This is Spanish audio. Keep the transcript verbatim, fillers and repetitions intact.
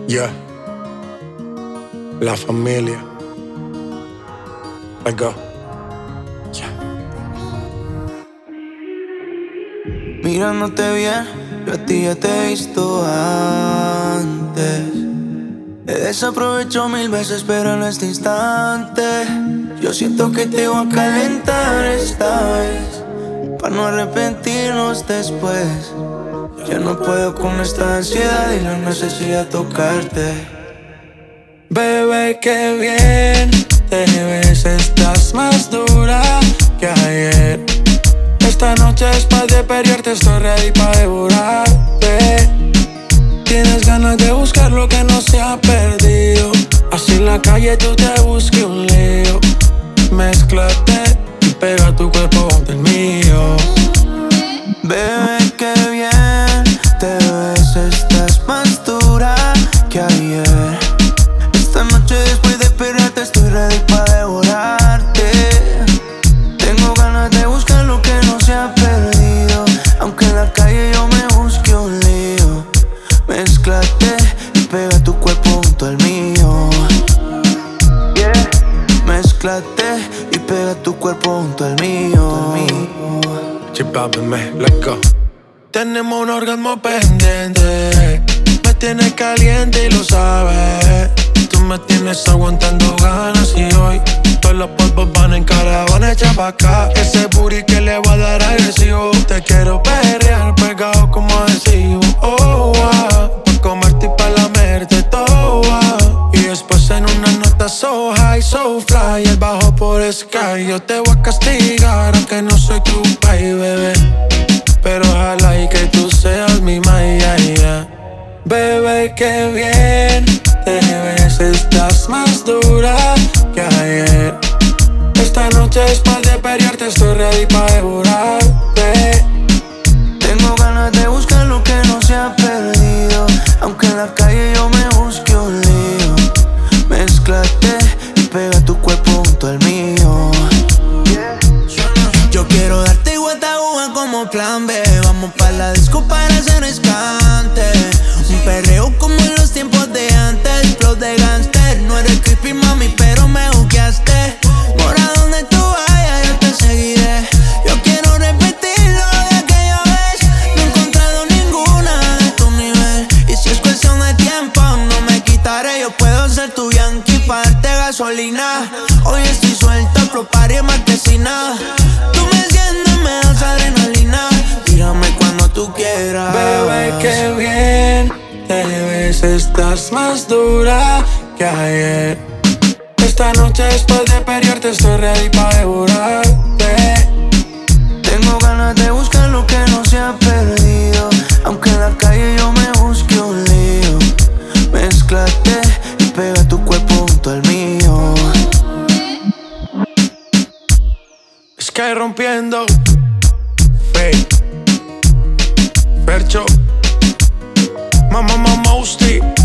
Yeah. La familia. Let's go. Yeah. Mirándote bien, yo a ti ya te he visto antes. He desaprovechado mil veces, pero en este instante yo siento que te voy a calentar esta vez, para no arrepentirnos después. Ya no puedo con esta ansiedad y la necesidad de tocarte. Bebé, qué bien te ves, estás más dura que ayer. Esta noche es pa' de pelearte, estoy ready pa' devorarte. Tienes ganas de buscar lo que no se ha perdido, así en la calle tú te busques un lío. Mézclate y pega tu cuerpo junto al mío. Bebé, qué bien te ves, estás más dura que ayer. Esta noche después de pelearte estoy ready pa' devorarte. Tengo ganas de buscar lo que no se ha perdido, aunque en la calle yo me busque un lío. Mézclate y pega tu cuerpo junto al mío. Yeah. Mézclate y pega tu cuerpo junto al mío. Chipápeme, let's go. Tenemos un orgasmo pendiente, me tienes caliente y lo sabes. Tú me tienes aguantando ganas y hoy todos los polvos van en caravana, echa pa' acá. Ese booty que le voy a dar agresivo. Te quiero perrear pegado como adhesivo. Oh, wow, pa' comerte y pa' lamerte toda. Y después en una nota so high, so fly, el bajo por sky. Yo te voy a castigar aunque no soy tu baby, bebé, pero ojalá y que tú seas mi maya, yeah. Bebé, qué bien te ves, estás más dura que ayer. Esta noche es pa' de pelearte, estoy ready pa' devorarte. Tengo ganas de buscar lo que no se ha perdido, aunque en la calle yo me busque un lío. Mézclate y pega tu cuerpo junto al mío. Yo quiero darte guataúba como plan B. Vamos pa' la disco para hacer escante. Un perreo como en los tiempos de antes. Flow de gangster, no eres creepy mami, pero me buqueaste. Por a donde tú vayas yo te seguiré. Yo quiero repetir lo de aquella vez. No he encontrado ninguna de tu nivel, y si es cuestión de tiempo no me quitaré. Yo puedo ser tu Yankee pa' darte gasolina. Hoy estoy suelto, flow party en marquesina. Tú me enciendes, me das adrenalina. Tírame cuando tú quieras. Bebé, qué bien te ves, estás más dura que ayer. Esta noche después de pelearte estoy ready pa' devorarte. Tengo ganas de buscar lo que no se ha perdido, aunque en la calle yo me busque un lío. Mézclate y pega tu cuerpo junto al mío. Sky rompiendo. Fake Fercho, Mama Mama Mosty.